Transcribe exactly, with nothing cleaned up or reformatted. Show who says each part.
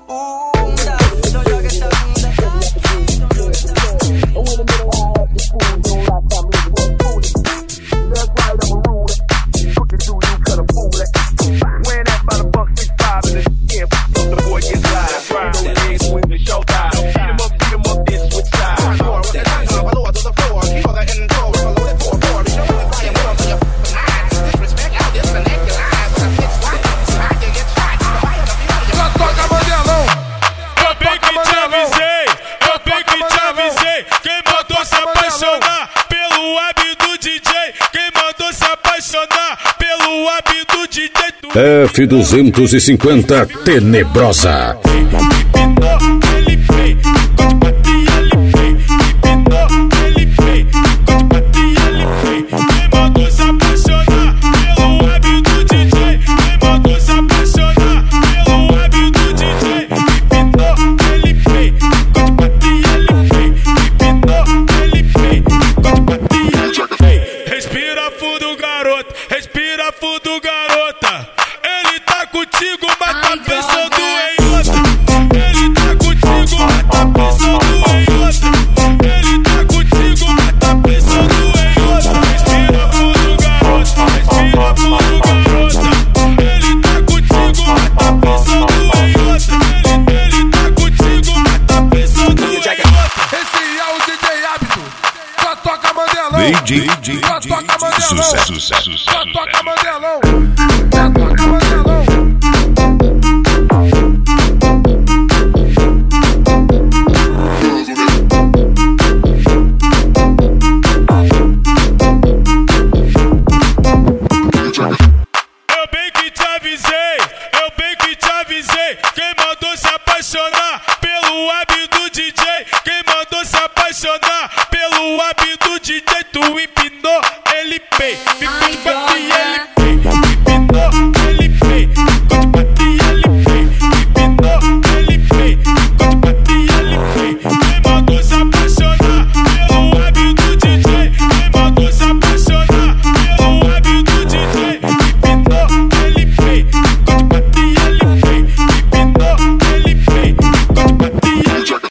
Speaker 1: bunda, então joga essa bunda, então joga essa bunda.
Speaker 2: F duzentos e cinquenta Tenebrosa.
Speaker 3: Respira fundo, garota. Respira fundo, garota. Ele tá contigo, mas tá pensando em outra. Ele tá contigo, mas tá pensando em outra. Ele tá contigo, mas tá pensando em outra. Respira fundo, garota. Respira fundo, garota. Ele tá contigo, mas tá pensando em outra. Ele, ele tá contigo, mas tá pensando em outra.
Speaker 4: Esse é o D J Hábito. Só toca Mandelão. Só toca Mandelão. Só toca Mandelão. Só toca Mandelão.
Speaker 3: Eu bem que te avisei, eu bem que te avisei. Quem mandou se apaixonar pelo hábito do D J? Quem mandou se apaixonar pelo hábito do D J?